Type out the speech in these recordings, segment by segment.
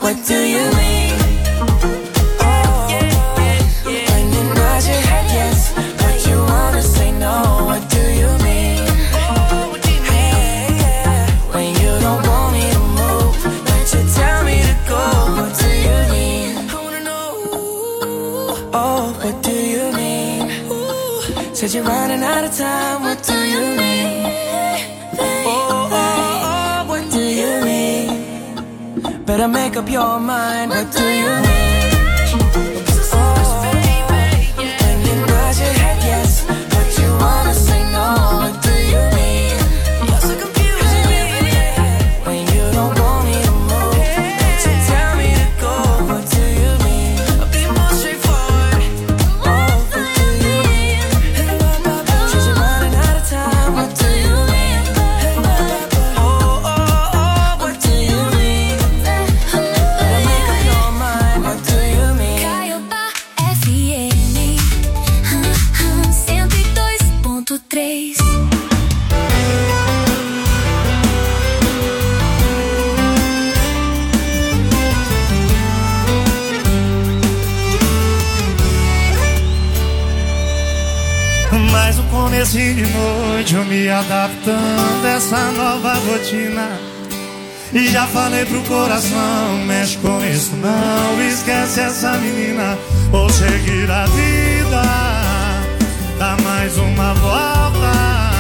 what do you mean? Oh, when you nod your head yes, but you wanna say no, what do you mean? Hey, when you don't want me to move, but you tell me to go, what do you mean? I wanna know. Oh, what do you mean? Said you're running out of time, what do you mean? Oh, what do you mean? Better make up your mind, what do you mean? Oh, when you nod your head yes, but you wanna say no, what do you mean? You're so confusing me. When you don't want me to move, but you tell me to go, what do you mean? I'll be more straightforward. Oh, what do you mean? Since you're running out of time, what do you mean? Oh, what do you mean? Better make up your mind, what do you mean? Caiobá FM 102.3. Mais um comecinho de noite, eu me adaptando a essa nova rotina. E já falei pro coração, mexe com isso não, esquece essa menina, vou seguir a vida, dá mais uma volta.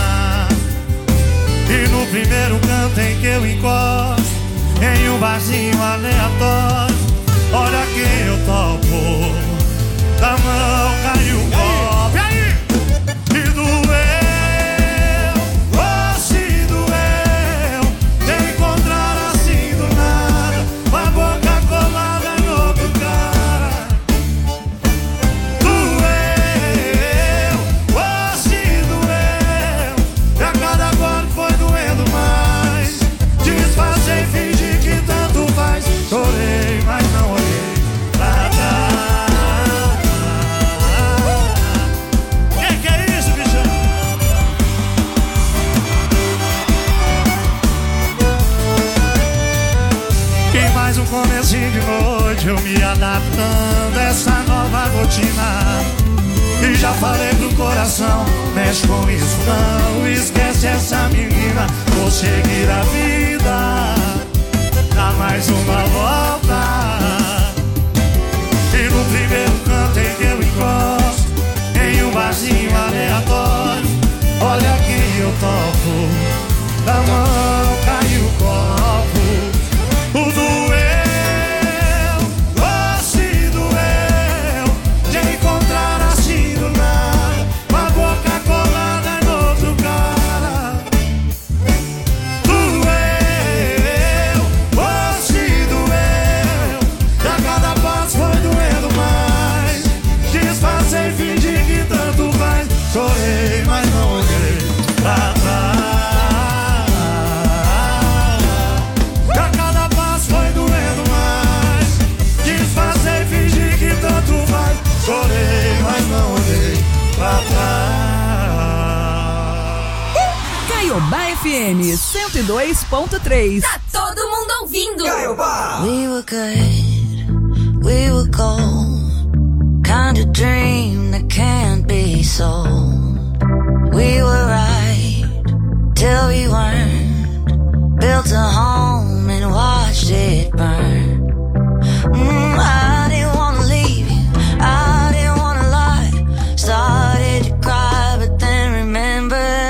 E no primeiro canto em que eu encosto, em um barzinho aleatório, olha quem eu topo, da mão caiu o copo. E aí? E doeu, oh se doeu, te encontrar assim do nada, com a boca colada em outro cara. Doeu, oh se doeu, e a cada golpe foi doendo mais. Disfarcei, fingi que tanto faz, chorei, mas não olhei pra trás. Que é isso, bichão? E mais um comecinho de noite, eu me adaptando a essa nova rotina. E já falei pro coração, mexe com isso não, esquece essa menina, vou seguir a vida, dá mais uma volta. E no primeiro canto em que eu encosto, em um barzinho aleatório, olha quem eu topo, da mão caiu o copo. O doeu, oh se doeu, de encontrar assim do nada, com a boca colada em outro cara. Doeu, oh se doeu, e a cada passo foi doendo mais. Disfarcei, fingi que tanto faz, chorei, mas não olhei pra trás. E a cada passo foi doendo mais. Disfarcei, fingi que tanto faz, chorei, mas não olhei pra trás. Caiobá FM 102.3. Tá todo mundo ouvindo. We were good, we were gold, kind of dream that can't be sold. We were right till we weren't, built a home and watched it burn. I didn't wanna leave you, I didn't wanna lie, started to cry but then remembered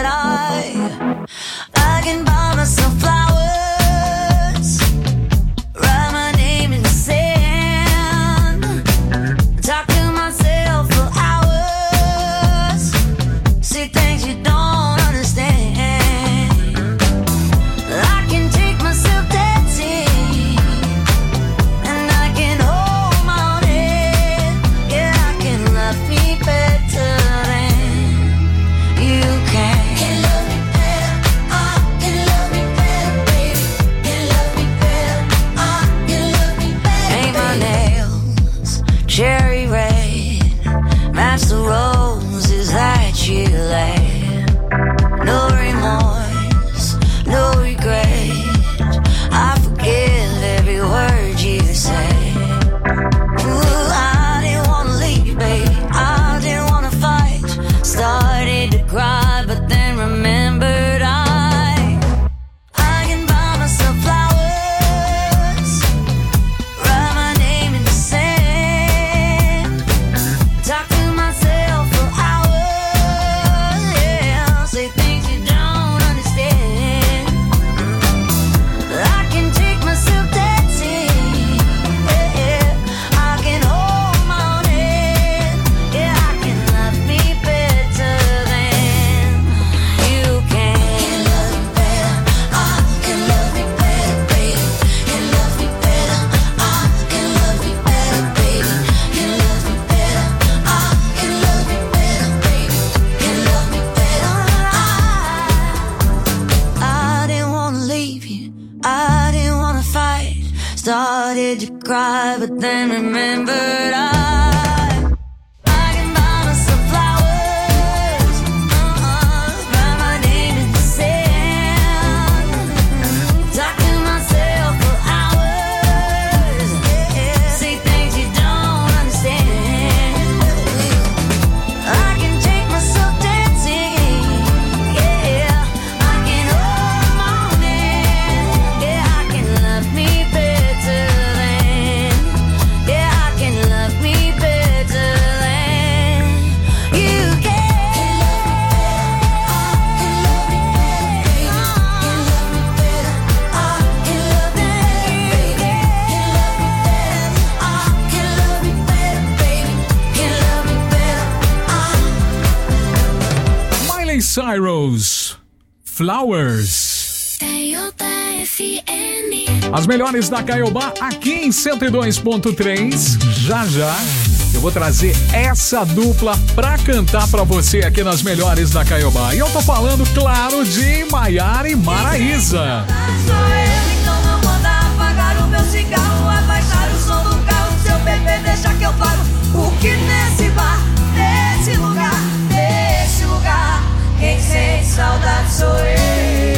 I can buy myself flowers, write my name in the sand, talk to myself for hours, see things you don't understand. I can take myself started to cry, but then remembered I can buy myself flowers, write my name in the sand, talk to myself for hours, say things you don't understand. I can take myself dancing, yeah, I can hold the morning, yeah, I can love me better than, yeah, I can love me better than you can. Can love me better, can love me better, baby, can love me better, Miley Cyrus, Flowers. As melhores da Caiobá aqui em 102.3. Já eu vou trazer essa dupla pra cantar pra você aqui nas melhores da Caiobá. E eu tô falando, claro, de Maiara e Maraísa. Sou eu, então não manda apagar o meu cigarro, abaixar o som do carro, seu bebê deixa que eu pago. Porque nesse bar, nesse lugar, quem sente saudade sou eu.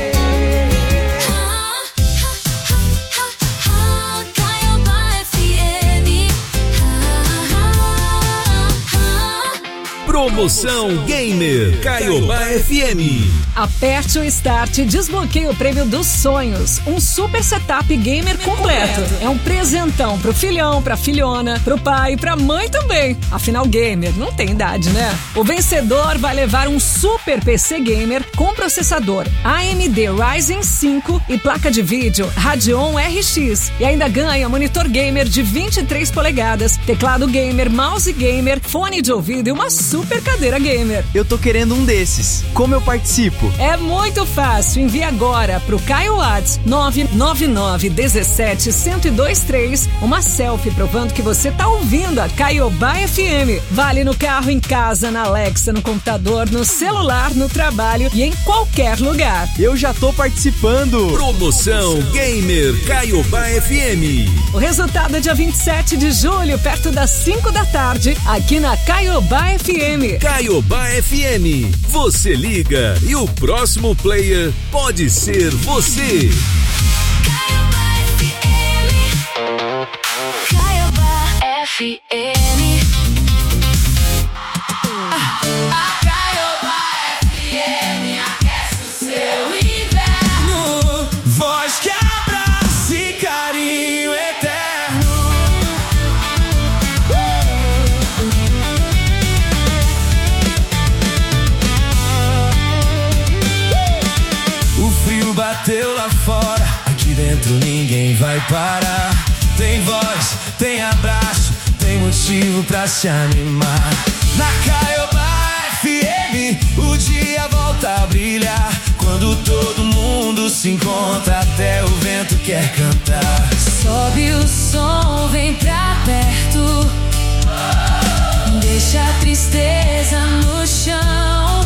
Promoção Gamer Caiobá FM. Aperte o Start e desbloqueie o prêmio dos sonhos. Um super setup gamer completo. É um presentão pro filhão, pra filhona, pro pai e pra mãe também. Afinal, gamer não tem idade, né? O vencedor vai levar um super PC gamer com processador AMD Ryzen 5 e placa de vídeo Radeon RX. E ainda ganha monitor gamer de 23 polegadas, teclado gamer, mouse gamer, fone de ouvido e uma super cadeira gamer. Eu tô querendo um desses. Como eu participo? É muito fácil. Envie agora pro Caio Whats 999-17-1023 uma selfie provando que você tá ouvindo a Caiobá FM. Vale no carro, em casa, na Alexa, no computador, no celular, no trabalho e em qualquer lugar. Eu já tô participando. Promoção Gamer Caiobá FM. O resultado é dia 27 de julho, perto das 5 da tarde, aqui na Caiobá FM. Caiobá FM. Você liga e o próximo player pode ser você. Caiobá FM. A Caiobá FM aquece o seu inverno. Voz que abraça e carinho eterno. O frio bateu lá fora, aqui dentro ninguém vai parar. Tem voz, tem abraço, tem motivo pra se animar. Na Caiobá FM, o dia volta a brilhar. Quando todo mundo se encontra, até o vento quer cantar. Sobe o som, vem pra perto. Deixa a tristeza no chão.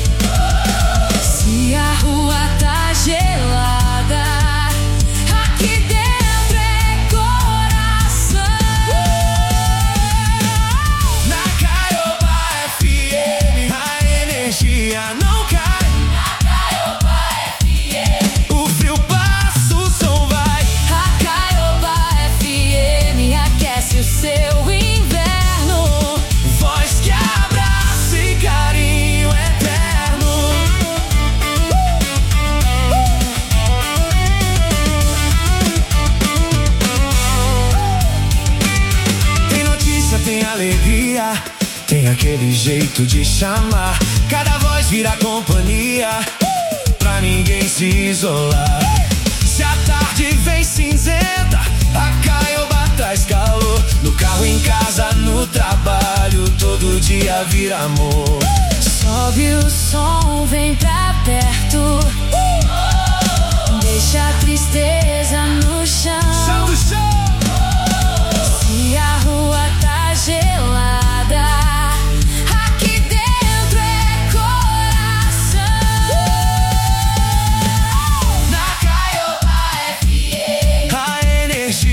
Se a rua tá gelada, aqui dentro é coração. Na Caiobá FM, a energia não cai. A Caiobá FM, O frio passa, o som vai. a Caiobá FM aquece o seu inverno. Voz que abraça e carinho eterno. Tem notícia, tem alegria, tem aquele jeito de chamar. Cada voz vira companhia, pra ninguém se isolar. Se a tarde vem cinzenta, a Caiobá traz calor. No carro, em casa, no trabalho, todo dia vira amor. Sobe o som, vem pra perto. Deixa a tristeza no chão. do chão. Se a rua tá gelada, aqui dentro é coração. Na Caiobá FM, a energia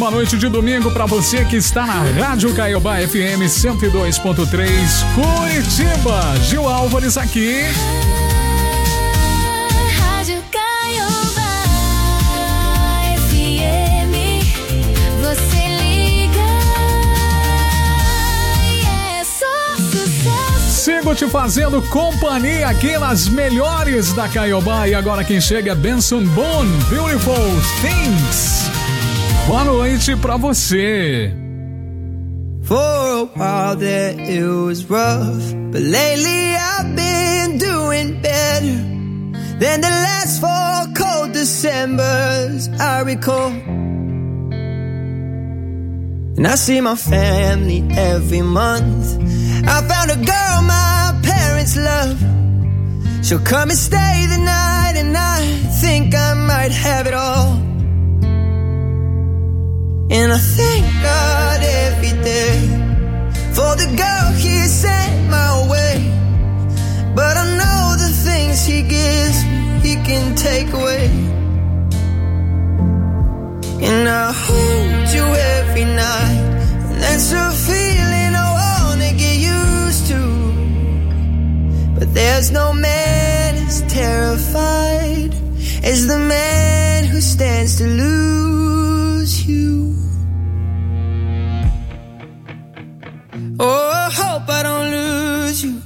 ótima noite de domingo pra você que está na Rádio Caiobá FM 102.3 Curitiba. Gil Álvares aqui. Rádio Caiobá FM, você liga e é só sucesso. Sigo te fazendo companhia aqui nas melhores da Caiobá. E agora quem chega é Benson Boone, Beautiful Things. Boa noite pra você. For a while there it was rough, but lately I've been doing better than the last 4 cold Decembers I recall. And I see my family every month. I found a girl my parents love. She'll come and stay the night, and I think I might have it all. And I thank God every day for the girl He sent my way. But I know the things He gives me, He can take away. And I hold you every night, and that's a feeling I wanna get used to. But there's no man as terrified as the man who stands to lose you. Oh, I hope I don't lose you.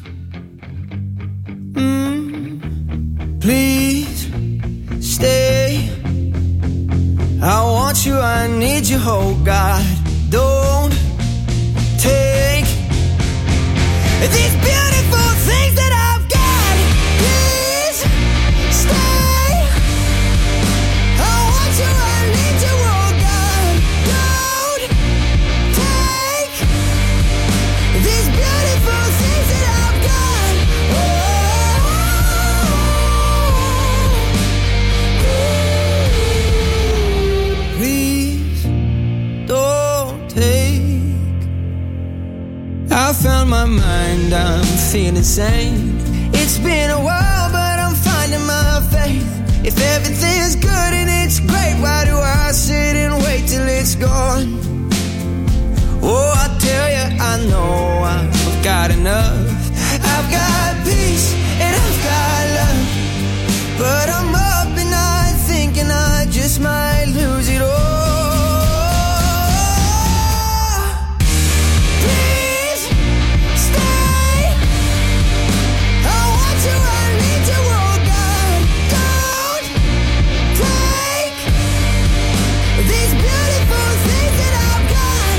Please stay. I want you, I need you, oh God. Don't take these beautiful things that I've got. Please stay. I want you, I need you, oh God. Don't take these beautiful things that I've got. Please don't take. I found my mind, I'm feeling sane. It's been a while, but I'm finding my faith. If everything's good and it's great, why do I sit and wait till it's gone? Oh, I tell you, I know I've got enough. I've got peace and I've got love. But I'm up and I'm thinking I just might lose it all. Please stay. I want you, I need you, oh God. Don't take these beautiful things that I've got.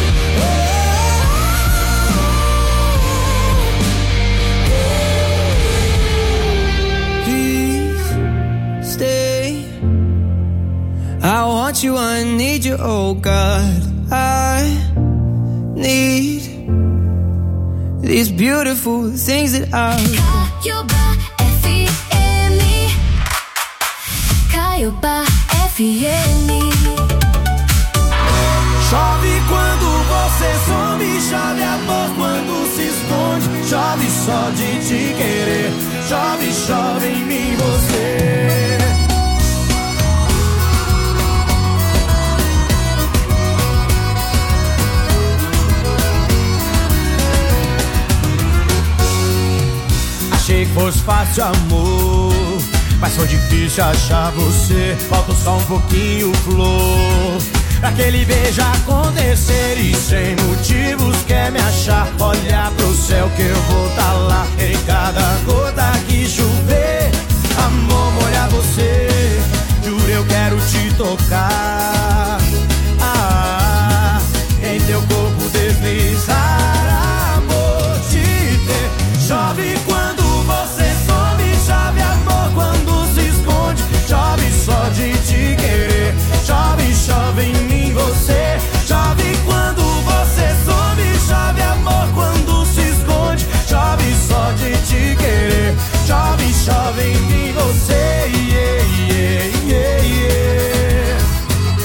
Please stay. I want you, I need you, oh God. I need these beautiful things that I've got. Caiobá FM, Caiobá FM. Chove quando você some, chove amor quando se esconde. Chove só de te querer, chove, chove em mim você. Achei que fosse fácil, amor, mas foi difícil achar você. Falta só um pouquinho, flor, pra aquele beijo acontecer. E sem motivos quer me achar. Olha pro céu que eu vou tá lá. Em cada gota que chover, amor, molha você. Juro, eu quero te tocar. Em teu corpo deslizar, amor, te ter. Chove quando você some, chove amor quando se esconde. Chove só de te querer, chove, chove em mim você. Chove quando você some, chove amor quando se esconde. Chove só de te querer, chove, chove em mim você. Yeah, yeah, yeah, yeah.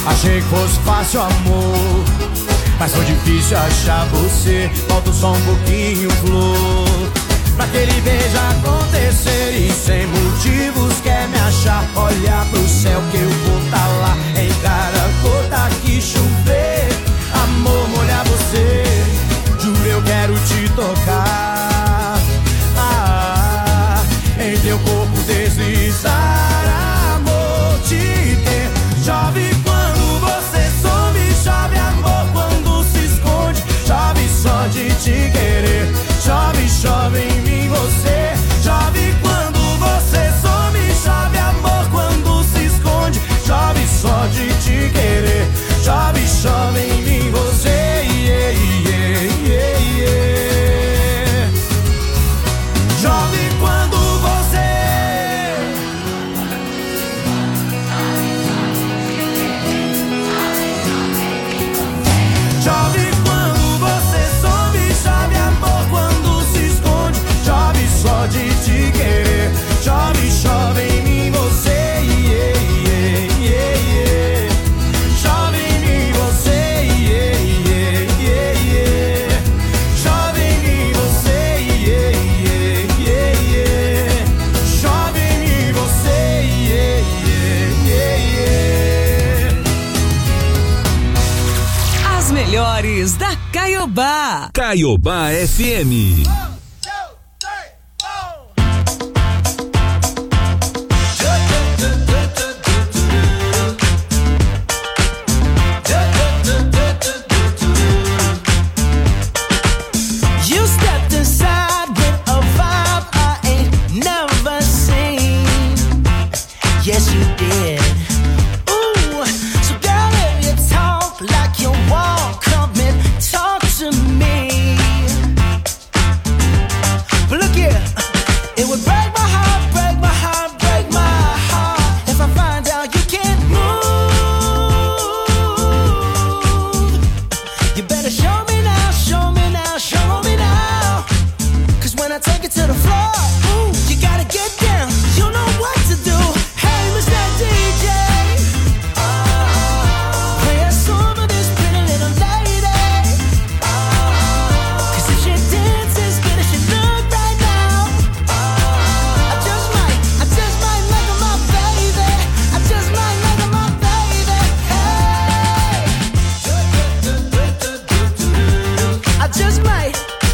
Achei que fosse fácil, amor, mas foi difícil achar você. Falta só um pouquinho, flor, pra aquele beijo acontecer. E sem motivos quer me achar. Olha pro céu que eu vou tá lá. Em cada gota que chover, amor, molhar você. Juro, eu quero te tocar, em teu corpo deslizar, amor, te ter. Chove quando você some, chove amor quando se esconde. Chove só de te querer, chove, chove em mim você. Chove quando você some, chove amor quando se esconde. Chove só de te querer, chove, chove em mim você. Yeah, yeah, yeah, yeah. Chove quando você chove quando você some, chove amor quando se esconde. Chove só de te querer, chove, chove em mim você. Yeah, yeah, yeah, yeah. Chove em mim você. Yeah, yeah, yeah, yeah. Chove em mim você. Yeah, yeah, yeah, yeah. Chove em mim você. Yeah, yeah, yeah, yeah. As melhores da Caiobá. Caiobá FM. You stepped inside with a vibe I ain't never seen. Yes, you did. Ooh, so girl, if you talk like you walk, come and talk to me. But look here, it would break my heart, break my heart, break my heart if I find out you can't move. You better show me now, show me now, show me now. 'Cause when I take it to the floor, ooh, you gotta get down. You know what to do. Hey, Mr. DJ, play a song for this pretty little lady. 'Cause if she dances good as she look right now, I just might make her my baby. I just might make her my baby. Hey, I just might.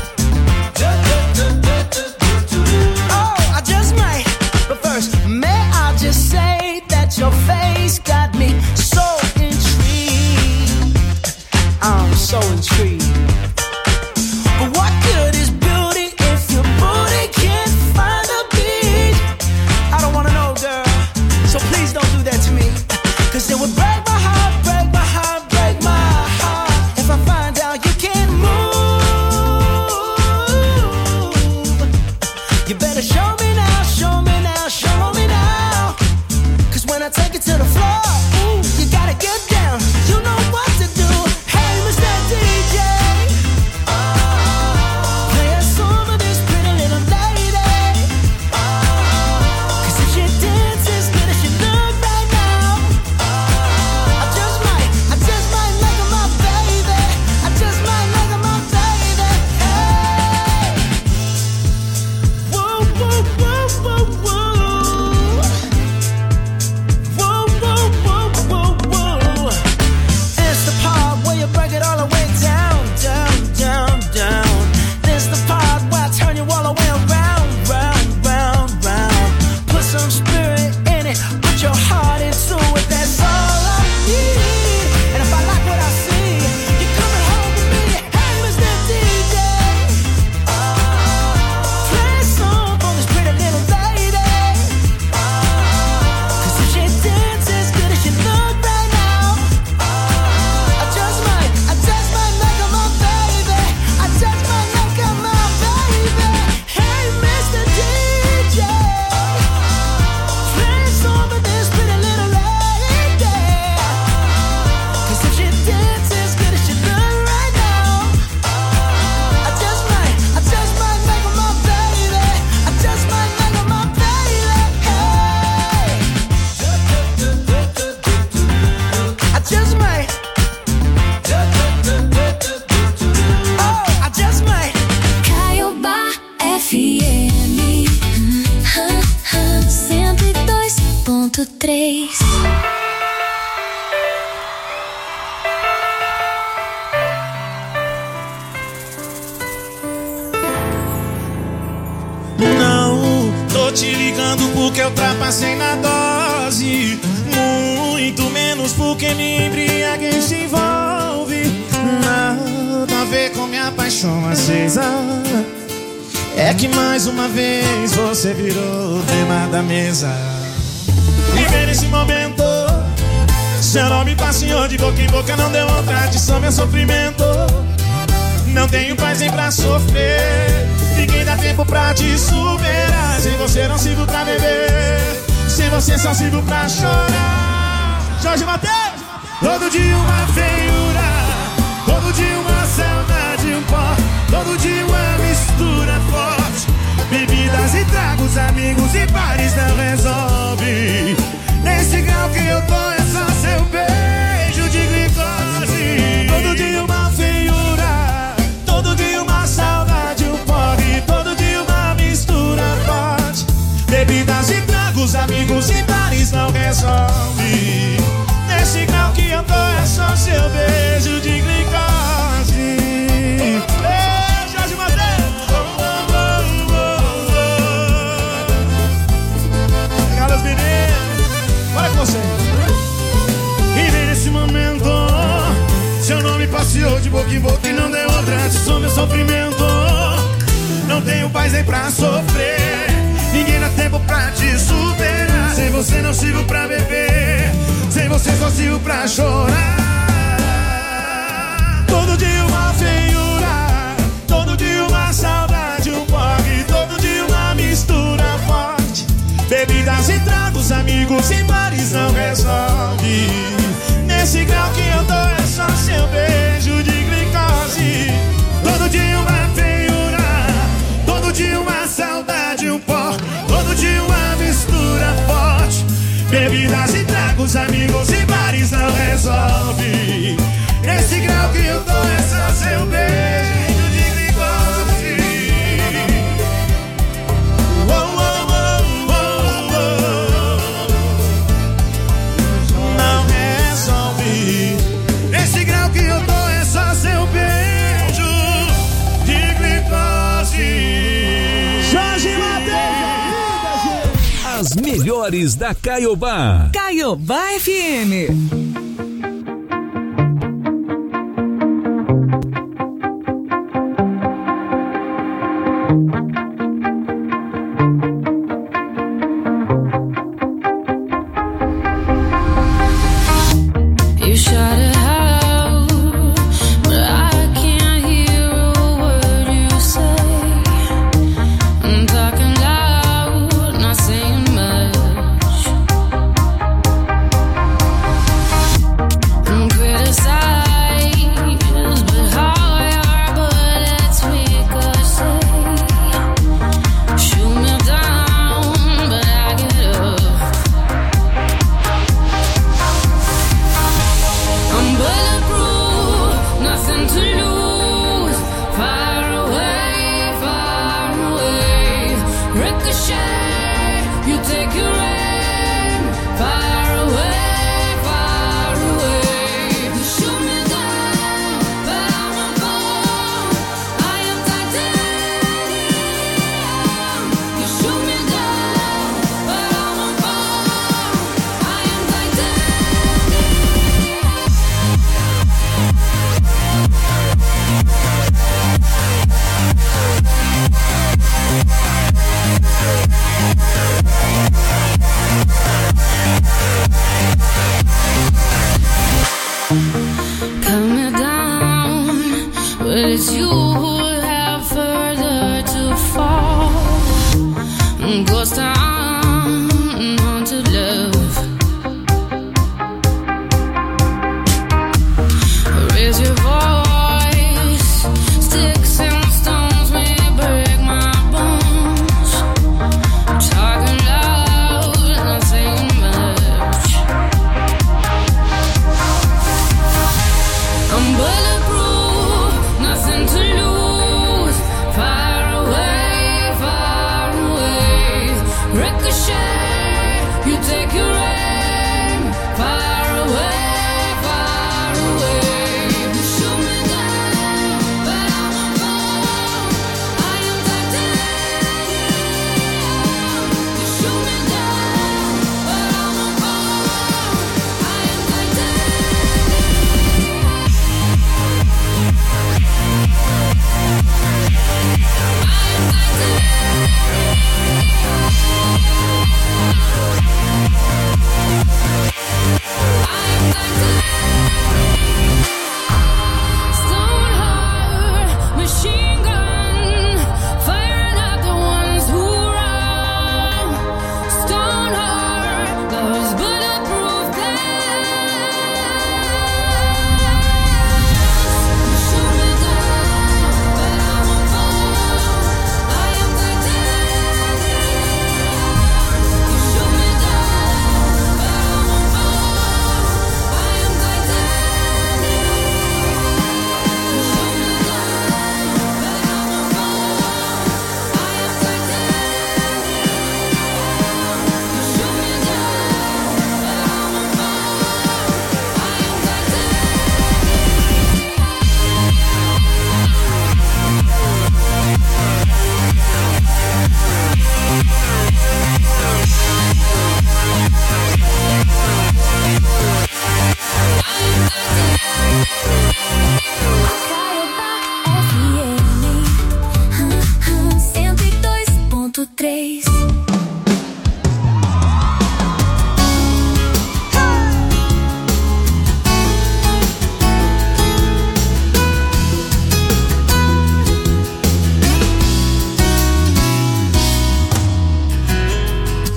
Oh, I just might. But first, may I just say that your face got me so intrigued. I'm so intrigued. But what good is beauty if your booty can't find a beat? I don't wanna know, girl, so please don't do that to me. 'Cause it would break my heart, break my heart, break my heart if I find out you can't move. You better show me now, show me now, show me now. 'Cause when I take it to the floor, ooh, you gotta get down. You know what to do. Hey, Mr. DJ, 106.3. Não, tô te ligando porque eu ultrapassei na dose. Muito menos porque me embriaguei se envolve. Nada a ver com minha paixão acesa. É que mais uma vez você virou o tema da mesa. Viver nesse momento, seu nome passeou de boca em boca, não deu vontade, só meu sofrimento. Não tenho paz nem pra sofrer, ninguém dá tempo pra te superar. Sem você não sirvo pra beber, sem você só sirvo pra chorar. Jorge Mateus! Todo dia uma feiura, todo dia uma saudade, um pó, todo dia uma mistura forte. Bebidas e tragos, amigos e bares não resolve. Nesse grau que eu tô é só seu beijo de glicose. Todo dia uma feiura, todo dia uma saudade, um porre, todo dia uma mistura forte. Bebidas e tragos, amigos e bares não resolve. Nesse grau que eu tô é só seu beijo de glicose. Ei, Jorge Mateus! Obrigado, meninos. Olha com você. E nesse momento, seu nome passeou de boca em boca e não deu outra. Sou meu sofrimento. Não tenho paz nem pra sofrer, ninguém dá tempo pra te superar. Sem você não sirvo pra beber, sem você só sirvo pra chorar. Todo dia uma feiura, todo dia uma saudade, um porre, todo dia uma mistura forte. Bebidas e tragos, amigos e bares não resolve. Nesse grau que eu tô é só seu beijo de glicose. Todo dia uma feiura, todo dia uma saudade, um pó, todo dia uma mistura forte. Bebidas e tragos, amigos e bares não resolve. Nesse grau que eu tô é só seu beijo de glicose. Oh, oh, oh, oh, oh. Não resolve. Nesse grau que eu tô é só seu beijo de glicose. Jorge Mateus! As melhores da Caiobá. Caiobá FM. Talking loud, not saying much.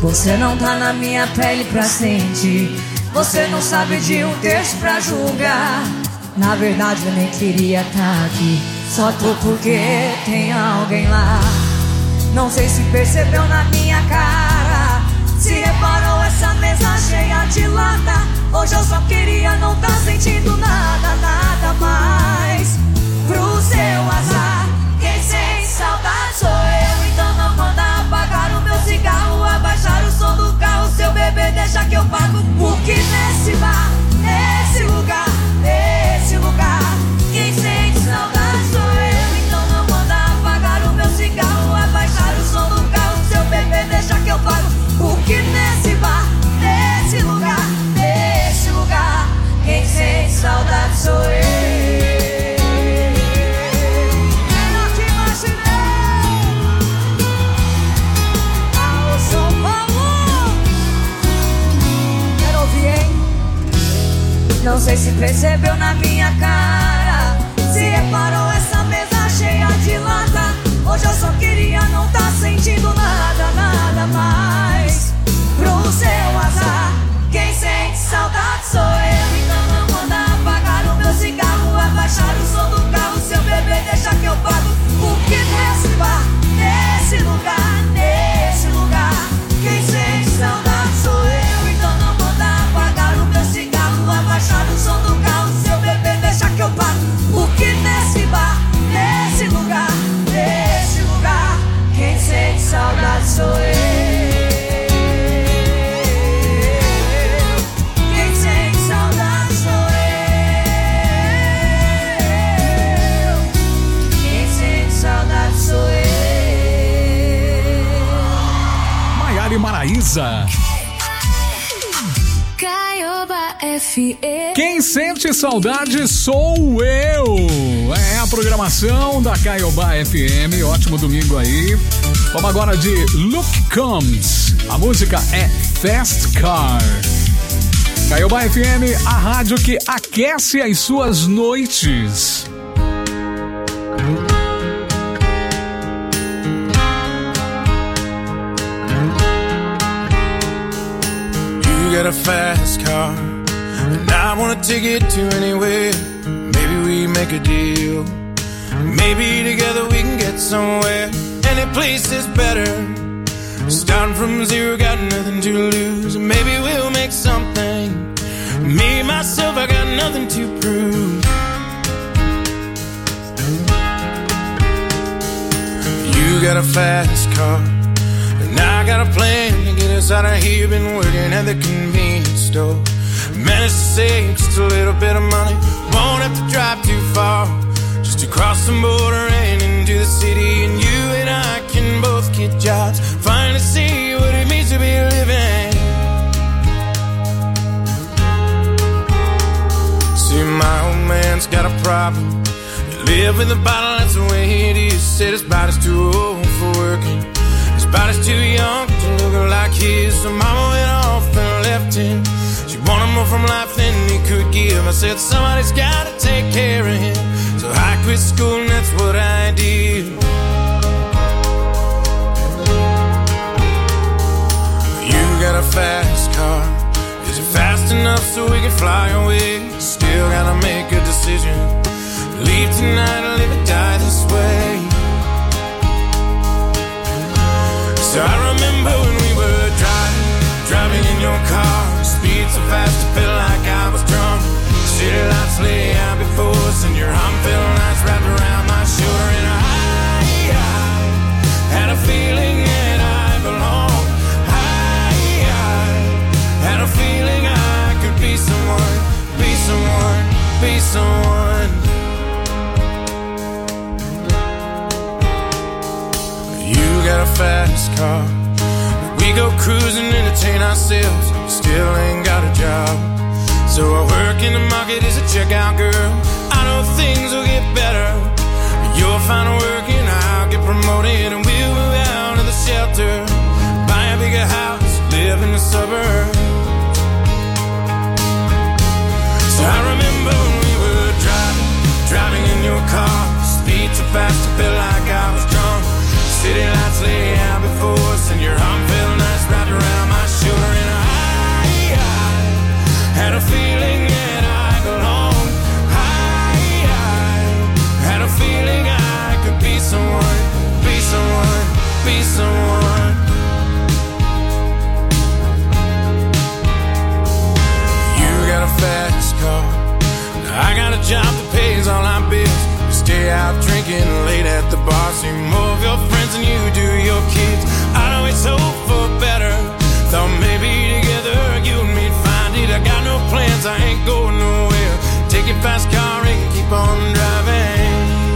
Você não tá na minha pele pra sentir. Você não sabe de um terço pra julgar. Na verdade eu nem queria tá aqui. Só tô porque tem alguém lá. Não sei se percebeu na minha cara, se reparou essa mesa cheia de lata. Hoje eu só queria não tá sentindo nada, nada mais. Pro seu azar, quem sente saudade sou eu. Então não manda apagar o meu cigarro, abaixar o som do carro. Seu bebê deixa que eu pago. Porque nesse bar, nesse lugar, quem sente saudade sou eu. Então não manda apagar o meu cigarro, abaixar o som do carro. Seu bebê deixa que eu pago. Porque nesse bar, nesse lugar, quem sente saudade sou eu. Não sei se percebeu na minha cara, se reparou essa mesa cheia de lata. Hoje eu só queria não tá sentindo nada, nada mais. Pro seu azar, quem sente saudade sou eu. Então não manda apagar o meu cigarro, abaixar o som do carro. Seu bebê deixa que eu pago. Porque nesse bar, nesse lugar, quem sente saudade sou eu. Então não manda apagar o meu cigarro, abaixar o som do carro. Seu bebê deixa que eu pago. Porque nesse bar, nesse lugar, quem sente saudade sou eu. Quem sente saudade sou eu. Quem sente saudade sou eu. Maiara e Maraísa. Caioba FM. Quem sente saudade sou eu. É a programação da Caioba FM. Ótimo domingo aí. Vamos agora de Luke Combs. A música é Fast Car. Caioba FM, a rádio que aquece as suas noites. You got a fast car, and I wanna take it to anywhere. Maybe we make a deal. Maybe together we can get somewhere. Any place is better. Starting from zero, got nothing to lose. Maybe we'll make something. Me, myself, I got nothing to prove. You got a fast car, and I got a plan to get us out of here. Been working at the convenience store. Managed to save just a little bit of money. Won't have to drive too far, just to cross the border and into the city. And you and I can both get jobs, finally see what it means to be living. See, my old man's got a problem. Live with the bottle, that's the way it is. Said his body's too old for working. His body's too young to look like his. So mama went off and left him. She wanted more from life than he could give. I said somebody's gotta take care of him. So I quit school and that's what I did. You got a fast car. Is it fast enough so we can fly away? Still gotta make a decision. Leave tonight or live or die this way. So I remember when we were driving in your car. Speed so fast it felt like I was drunk. City lights lay out before us, and your arm felt nice wrapped around my shoulder. And I had a feeling that I belonged. I had a feeling I could be someone, be someone, be someone. You got a fast car. We go cruising, entertain ourselves. Still ain't got a job. So I work in the market as a checkout girl. I know things will get better. You'll find work and I'll get promoted. And we'll move out of the shelter, buy a bigger house, live in the suburbs. So I remember when we were driving in your car. Speed so fast it felt like I was drunk. City lights lay out before us, and your arm felt nice wrapped around at the bar, see more of your friends than you do your kids. I always hope for better, thought maybe together you and me'd find it. I got no plans, I ain't going nowhere. Take your fast car and keep on driving.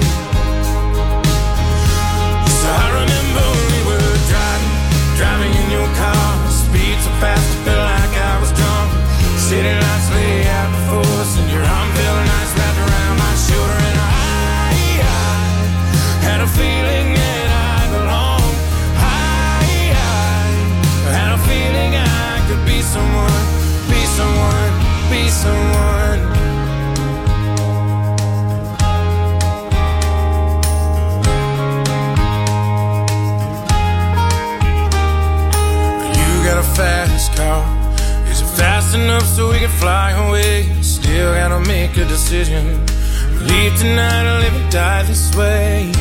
So I remember we were driving in your car. Speed so fast, I felt like I was drunk. City lights lay out before us, and your arm felt nice wrapped around my shoulder. And I had a feeling that I belonged. I had a feeling I could be someone, be someone, be someone. You got a fast car. Is it fast enough so we can fly away? Still gotta make a decision. Leave tonight or live and die this way.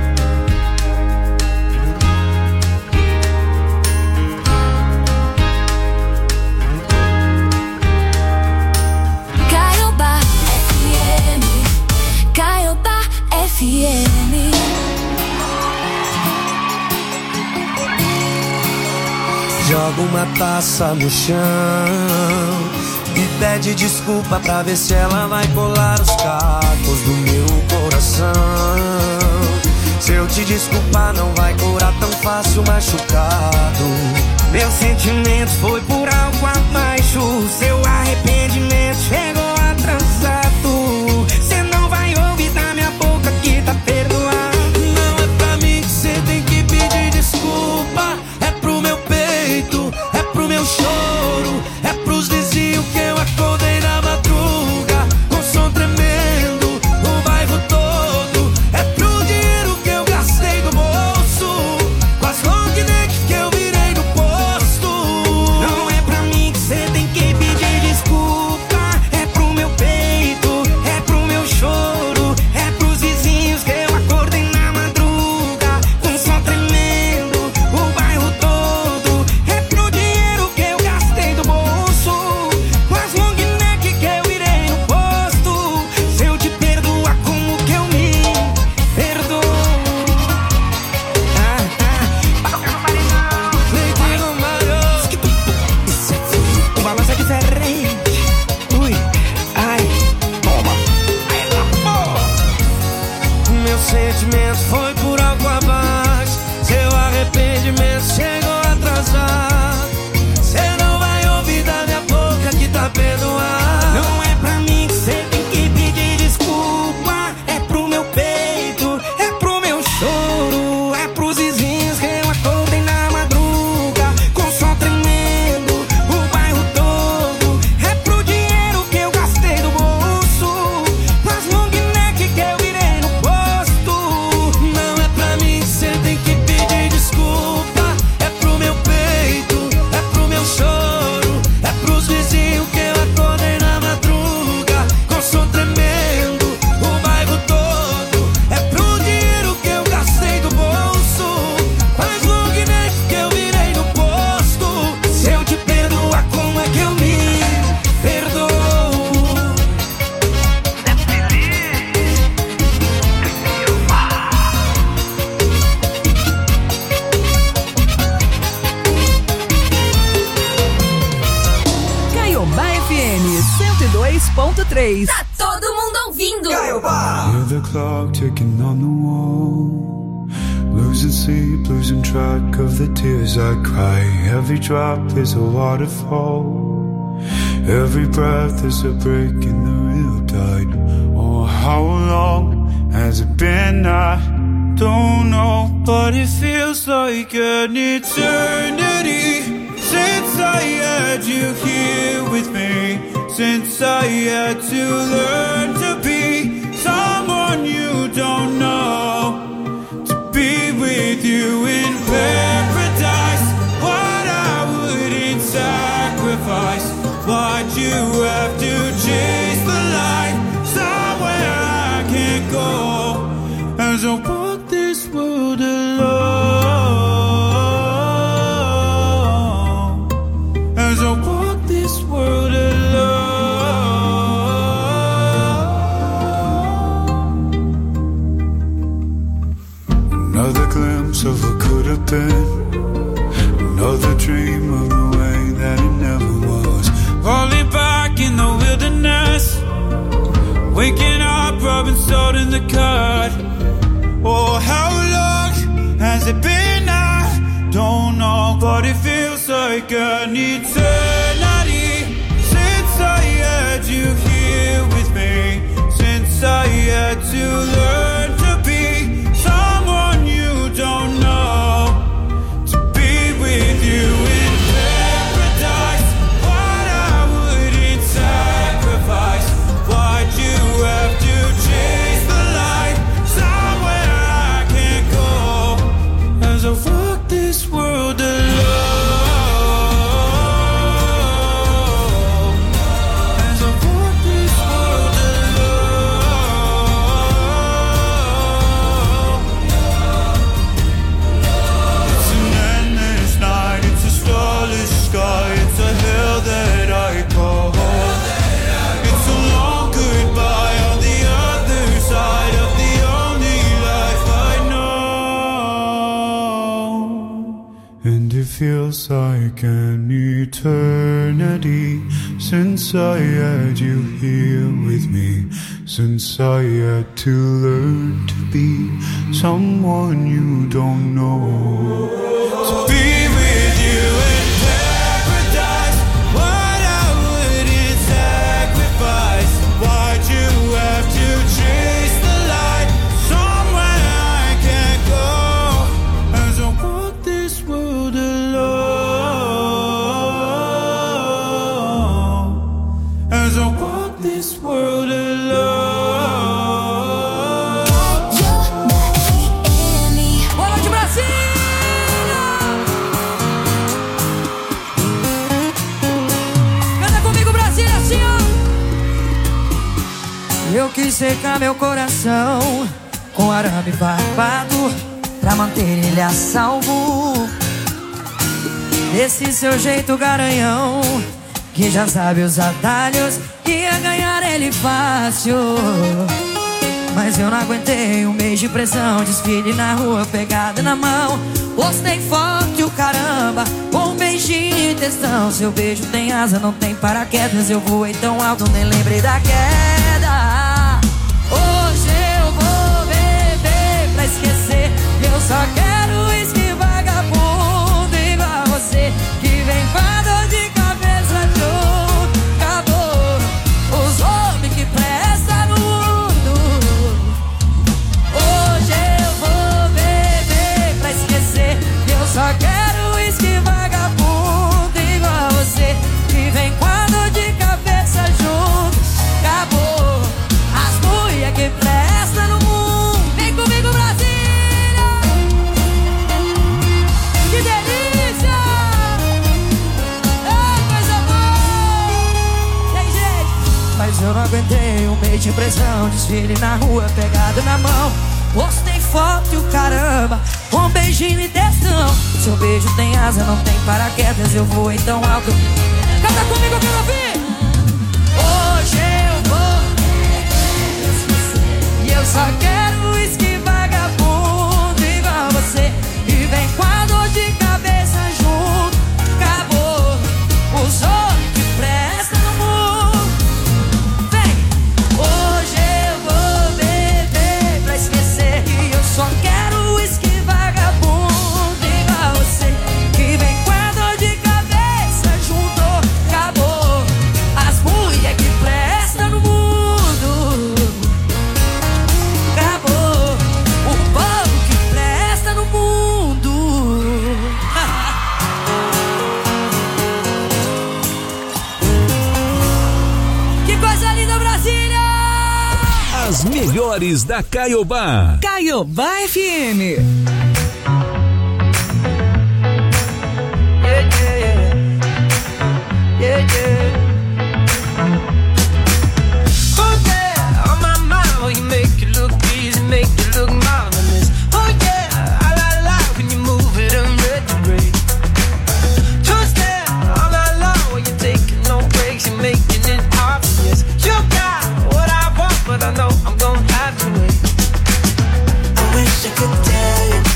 Caiobá FM, Caiobá FM. Joga uma taça no chão e pede desculpa pra ver se ela vai colar os cacos do meu coração. Se eu te desculpar não vai curar tão fácil machucado. Meu sentimento foi por algo abaixo. Seu arrependimento chegou atrasado. Cê não vai ouvir da minha boca que tá perdoado. Não é pra mim que cê tem que pedir desculpa. É pro meu peito, é pro meu choro, é pros vizinhos que eu acordei na madruga com som tremendo, o bairro todo. É pro dinheiro que eu gastei do bolso, com as long neck que eu virei no posto. Não é pra mim que cê tem que pedir desculpa. É pro meu peito, é pro meu choro, é pros vizinhos que eu acordei na madruga com som tremendo, o bairro todo. É pro dinheiro que eu gastei do bolso, com as long neck que eu virei no posto. Se eu te perdoar, como que eu me perdoo? Leite Romário, o balanço é diferente. Ui, ai, toma. Meu sentimento foi por algo abaixo. Seu arrependimento chegou atrasado. Cê não vai ouvir da minha boca que tá perdoado. Não é pra mim que cê tem que pedir desculpa. É pro meu peito, é pro meu choro, é pros vizinhos que eu acordei na madruga com som tremendo, o bairro todo. É pro dinheiro que eu gastei do bolso, com as long neck que eu virei no posto. Não é pra mim que cê tem que pedir desculpa. É pro meu peito, é pro meu choro, é pros vizinhos que eu acordei na madruga com som tremendo, o bairro todo. É pro dinheiro que eu gastei do bolso, faz long neck que eu virei no posto. Se eu te perdoar, como é que eu me perdoo? Caiobá FM 102.3. Tá todo mundo ouvindo. Hear the clock ticking on the wall. Losing sleep, losing track of the tears I cry. Every drop is a waterfall. Every breath is a break in the riptide. Oh, how long has it been? I don't know, but it feels like an eternity since I had you here with me. Since I had to learn to be someone you don't know, to be with you in paradise. What I wouldn't sacrifice. Why'd you have to chase the light somewhere I can't go? As I walk this world alone, as I walk this world alone. been another dream of the way that it never was. Falling back in the wilderness, waking up, rubbing salt in the cut. Oh, how long has it been? I don't know, but it feels like an eternity since I had you here with me, since I had to learn to be someone you don't know, to be with you in paradise. What I wouldn't sacrifice, why'd you have to chase the light somewhere I can't go, as I walk this world alone. Feels like an eternity since I had you here with me, since I had to learn to be someone you don't know. To be with you in paradise, what I wouldn't sacrifice, why'd you have to chase the light somewhere I can't go, as I walk this world alone. As I walk this world alone. Bola de Brasília! Canta comigo, Brasília, assim, ó. Eu quis secar meu coração com arame farpado pra manter ele a salvo. Esse seu jeito garanhão, que já sabe os atalhos, ia ganhar ele fácil. Mas eu não aguentei um mês de pressão, desfile na rua, pegada na mão. Postei forte o caramba, com um beijinho e textão. Seu beijo tem asa, não tem paraquedas. Eu voei tão alto, nem lembrei da queda. Hoje eu vou beber pra esquecer. Eu só quero uísque vagabundo igual você, que vem com a dor de cabeça junto. Acabou os homens que prestam no mundo. Hoje eu vou beber pra esquecer. Eu só quero uísque vagabundo igual você, que vem com a dor de cabeça junto. Acabou as mulher que prestam no mundo. Vem comigo, Brasília! Que delícia! Ei, coisa boa! Tem jeito! Mas eu não aguentei um mês de pressão, desfile na rua, pegado na mão. Postei foto e o caramba, com beijinho e textão. Seu beijo tem asa, não tem paraquedas. Eu voei tão alto. Canta comigo, eu quero ouvir! Hoje eu vou, e eu só quero uísque vagabundo igual você, e vem com a dor de cabeça junto. Acabou os outros que prestam no mundo. Vem! Hoje eu vou beber pra esquecer, e eu só quero uísque vagabundo igual você, que vem com a dor de cabeça junto. Acabou as mulher que prestam no mundo. Acabou o povo que presta no mundo. Que coisa linda, Brasília! As melhores da Caiobá. Caiobá FM. Oh yeah, on my mind, well, you make it look easy, make it look marvelous. Oh yeah, I like when you move it and retrograde. Twist it all night long, when you're taking no breaks, you're making it obvious. You got what I want, but I know I'm gonna have to wait. I wish I could tell you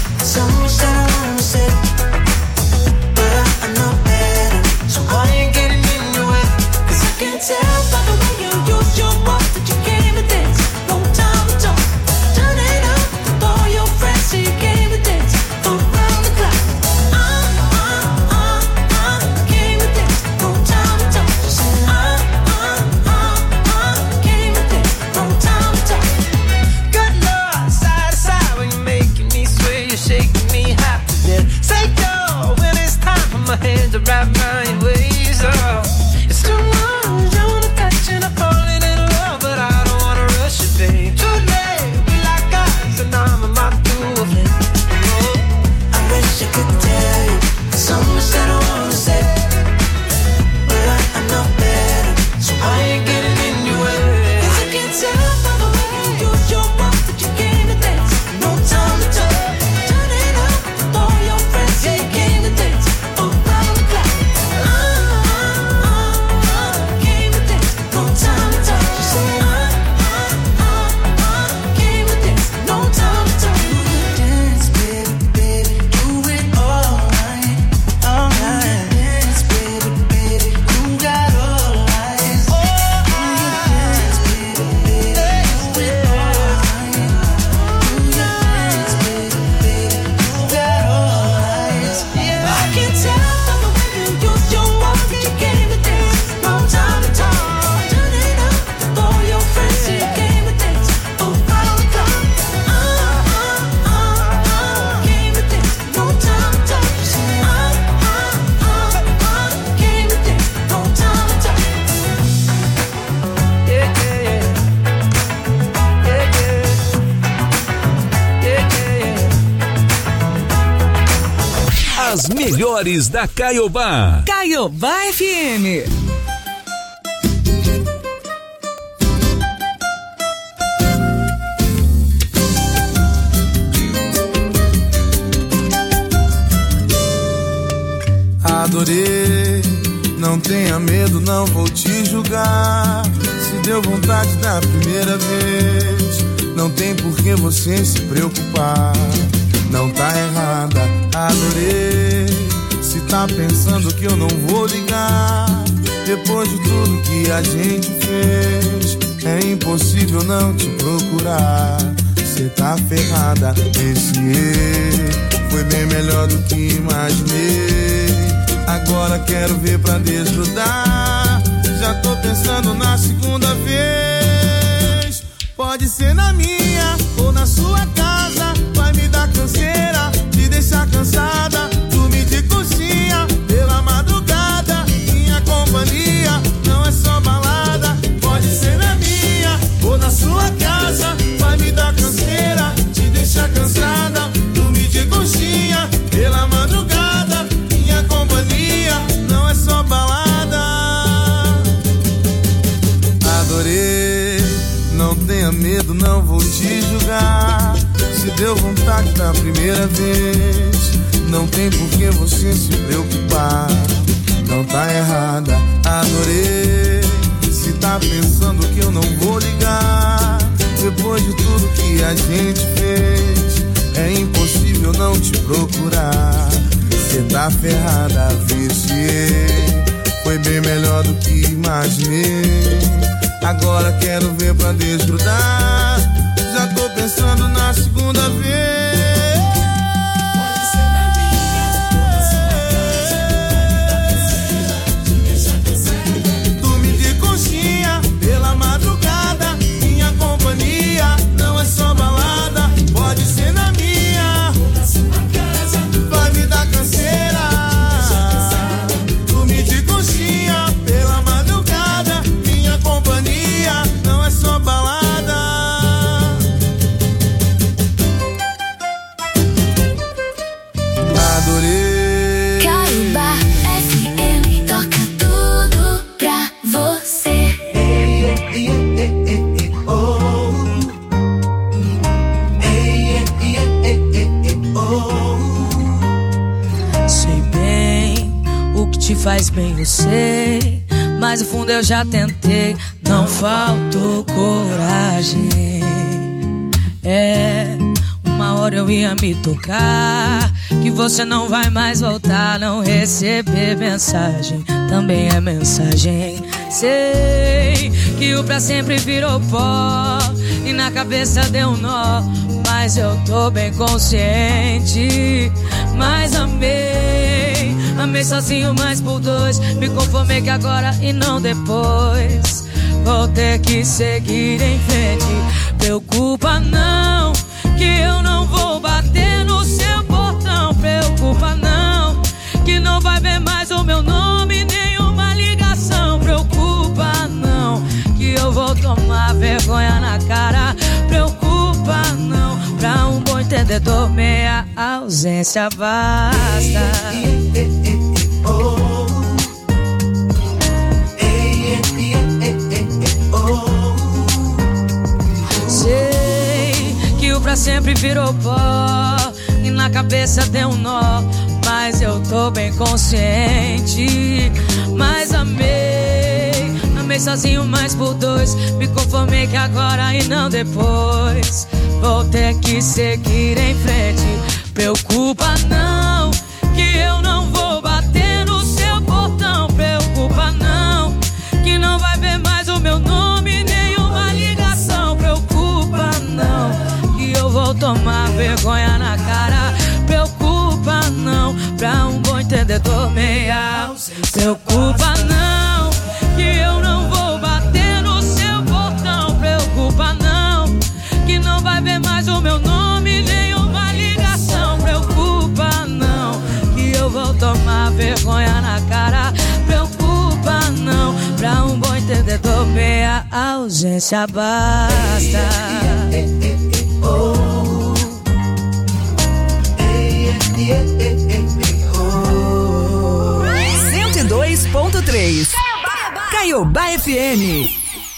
melhores da Caiobá. Caiobá FM. Adorei, não tenha medo, não vou te julgar. Se deu vontade da primeira vez, não tem por que você se preocupar. Não tá errada, adorei. Se tá pensando que eu não vou ligar, depois de tudo que a gente fez, é impossível não te procurar. Cê tá ferrada, esse erro foi bem melhor do que imaginei. Agora quero ver pra desgrudar. Já tô pensando na segunda vez. Pode ser na minha ou na sua casa. Vai me dar canseira, te deixar cansada. Dormir de coxinha pela madrugada. Minha companhia não é só balada. Pode ser na minha ou na sua casa. Vai me dar canseira, te deixar cansada. Dormir de coxinha pela madrugada. Minha companhia não é só balada. Adorei, não tenha medo, não vou te julgar. Se deu vontade da primeira vez, não tem por que você se preocupar. Não tá errada, adorei. Se tá pensando que eu não vou ligar, depois de tudo que a gente fez, é impossível não te procurar. Cê tá ferrada, viciei. Foi bem melhor do que imaginei. Agora quero ver pra desgrudar. Já tô pensando na segunda vez. Pode ser na minha. Dormir de coxinha pela madrugada. Minha companhia não é só balada. Pode ser na minha. Vai me dar canseira. Dormir de coxinha pela madrugada. Minha companhia não é só balada. Adorei. Caiobá FM toca tudo pra você. Sei bem o que te faz bem, eu sei, mas no fundo eu já tentei. Não faltou coragem. Uma hora eu ia me tocar que você não vai mais voltar. Não receber mensagem também é mensagem. Sei que o pra sempre virou pó e na cabeça deu um nó, mas eu tô bem consciente. Mas amei, amei sozinho, mas por dois. Me conformei que agora e não depois. Vou ter que seguir em frente. Preocupa não, que eu não vou bater no seu portão. Preocupa não, que não vai ver mais o meu nome, nenhuma ligação. Preocupa não, que eu vou tomar vergonha na cara. Preocupa não, pra um bom entendedor meia ausência basta. Sei que o pra sempre virou pó e na cabeça deu um nó, mas eu tô bem consciente. Mas amei, amei sozinho, mas por dois. Me conformei que agora e não depois. Vou ter que seguir em frente. Preocupa não, que eu não vou bater no seu portão. Preocupa não, que não vai ver mais o meu nome, nenhuma ligação. Preocupa não, que eu vou tomar vergonha na cara. Preocupa não, pra um bom entendedor meia. Preocupa não, que eu não vou bater no seu portão. Preocupa não, que não vai ver mais o meu nome, nenhuma ligação. Preocupa não, que eu vou tomar vergonha na cara. Preocupa não, pra um bom entendedor meia ausência basta. 101,3. Caiobá FM.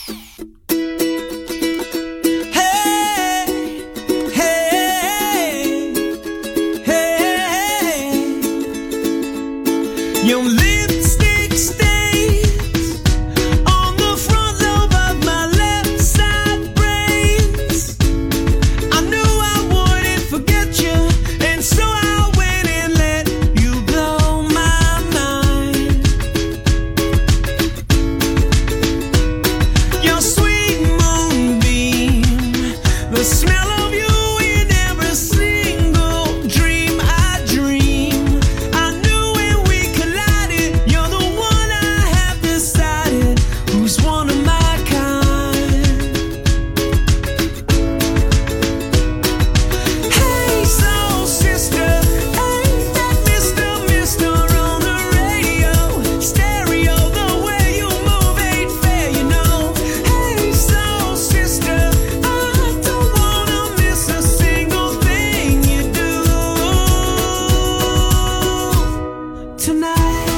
Your lipstick stains on the front lobe of my left side brains. I knew I wouldn't forget you, and so I went and let you blow my mind. Your sweet moonbeam, the smell of you in every single dream I dream. I knew when we collided, you're the one I have decided who's one of my kind. Hey, soul sister, ain't that Mr. on the radio? Stereo, the way you move ain't fair, you know. Hey, soul sister, I don't wanna miss a single thing you do tonight.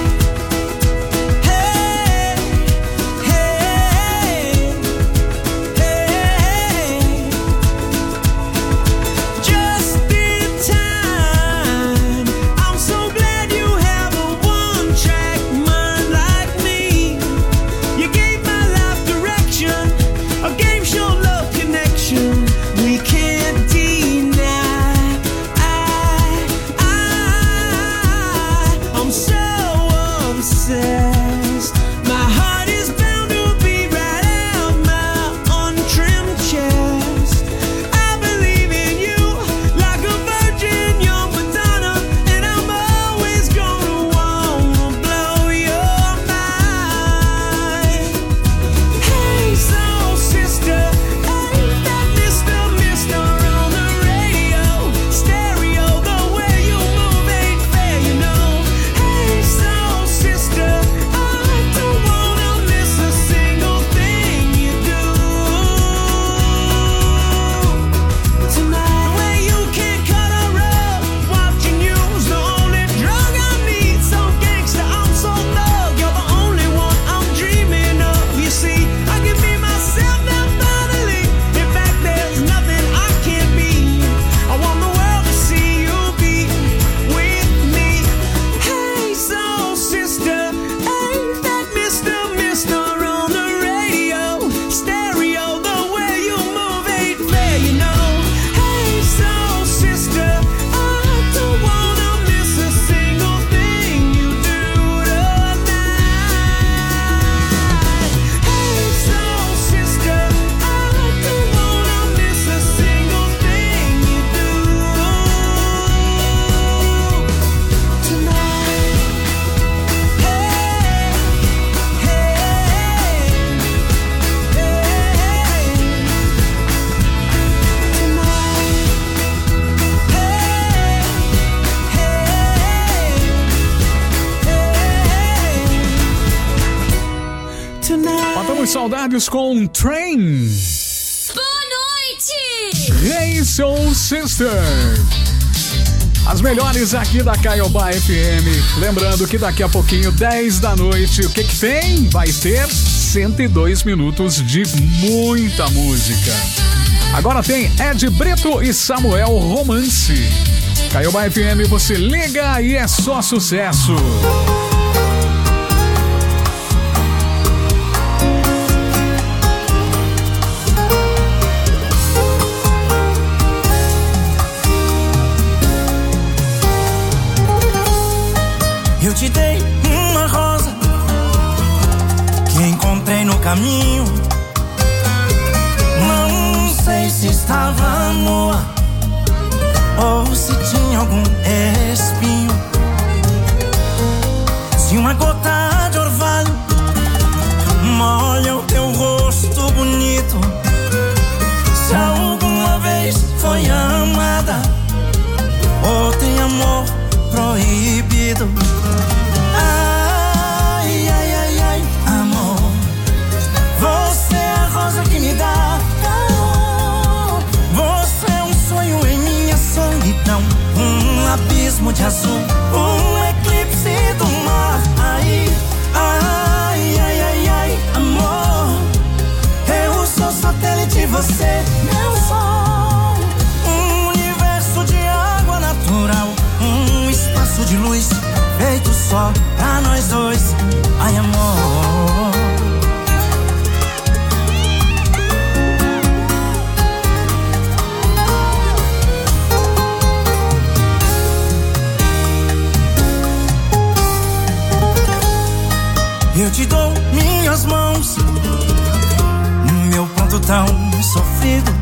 Hey, hey, hey, just in time. I'm so glad you have a one-track mind like me. You gave my life direction, a game show love connection we can't deny. I'm so obsessed. My heart is bound to beat right out my untrimmed chest. I believe in you like a virgin, young Madonna, and I'm always gonna wanna blow your mind. Hey, soul sister, ain't that Mr. on the radio? Stereo, the way you move ain't fair, you know. Hey, soul sister, I don't wanna miss a single thing you do tonight. The way you can't cut a rug, watching you's the only drug I need. So gangsta, I'm so thug, you're the only one I'm dreaming of. You see, I can be myself now finally. In fact, there's nothing I can't be. I want the world to see you be with me. Hey, soul sister, ain't that Mr. on the radio? Stereo, the way you move ain't fair, you know. Hey, soul sister, I don't wanna miss a single thing you do tonight. Hey, soul sister, I don't wanna miss a single thing you do tonight. Matamos saudades com Train. Boa noite! Hey Soul Sister. As melhores aqui da Caiobá FM. Lembrando que daqui a pouquinho, 10 da noite, o que tem? Vai ter 102 minutos de muita música. Agora tem Ed Brito e Samuel Romance. Caiobá FM, você liga e é só sucesso. Eu te dei uma rosa que encontrei no caminho. Não sei se estava nua ou se tinha algum espinho. Se uma gota de orvalho molha o teu rosto bonito, se alguma vez foi amada ou tem amor proibido. Ai, ai, ai, ai, amor, você é a rosa que me dá calor. Você é um sonho em minha solidão, um abismo de azul, um eclipse do mar. Ai, ai. só pra nós dois. Ai, amor. Eu te dou minhas mãos, meu ponto tão sofrido,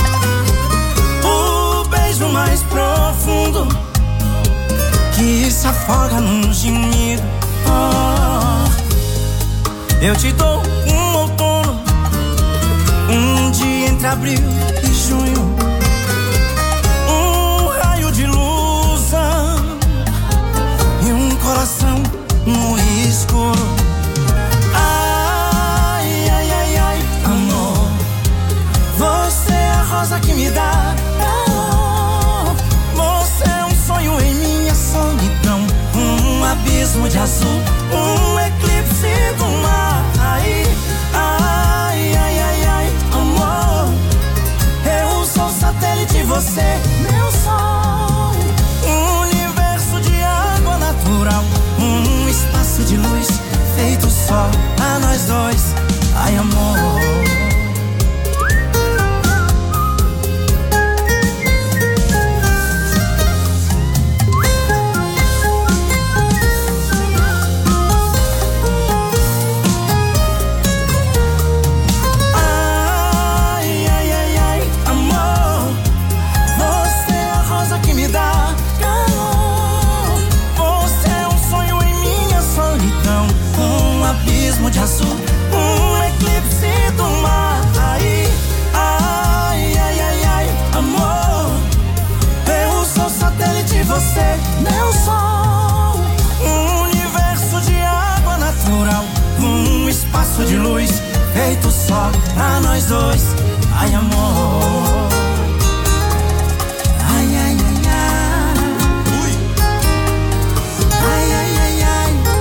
o beijo mais profundo que se afoga num gemido. Oh, eu te dou um outono, um dia entre abril e junho, um raio de luz e um coração no escuro. Rosa que me dá calor. Você é um sonho em minha solidão, um abismo de azul, um eclipse do mar. Ai, ai, ai, ai, ai, amor. Eu sou satélite, você meu sol. Um universo de água natural, um espaço de luz feito só pra nós dois. Ai, amor. De azul, um eclipse do mar. Ai, ai, ai, ai, ai, amor. Eu sou satélite, você meu sol. Um universo de água natural, um espaço de luz feito só pra nós dois. Ai, amor. Ai, ai, ai, ai. Ui. Ai, ai, ai, ai.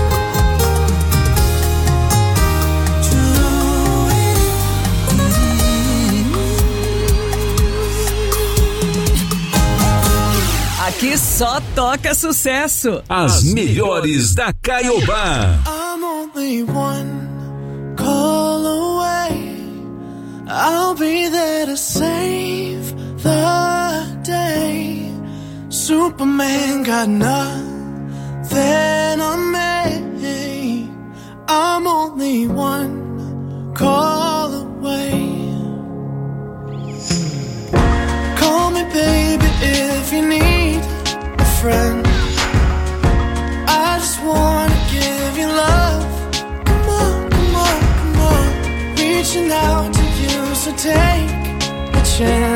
Aqui só toca sucesso. As melhores da Caiobá. I'm only one call away. I'll be there to save the day. Superman got nothing on me. I'm only one call away. Call me baby if you need a friend. I just wanna give you love. Come on, come on, come on. Reaching out to you, so take a chance.